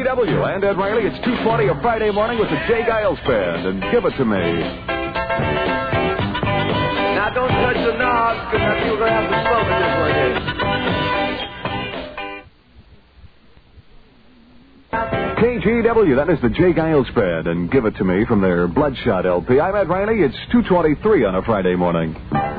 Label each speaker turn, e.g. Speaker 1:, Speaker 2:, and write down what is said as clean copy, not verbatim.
Speaker 1: KGW and Ed Riley. It's 2:20 a Friday morning with the Jay Giles Band, and Give It to Me.
Speaker 2: Now don't touch the knobs, because I think we're going to have to slow it just like this.
Speaker 1: KGW, that is the Jay Giles Band, and Give It to Me from their Bloodshot LP. I'm Ed Riley. It's 2:23 on a Friday morning.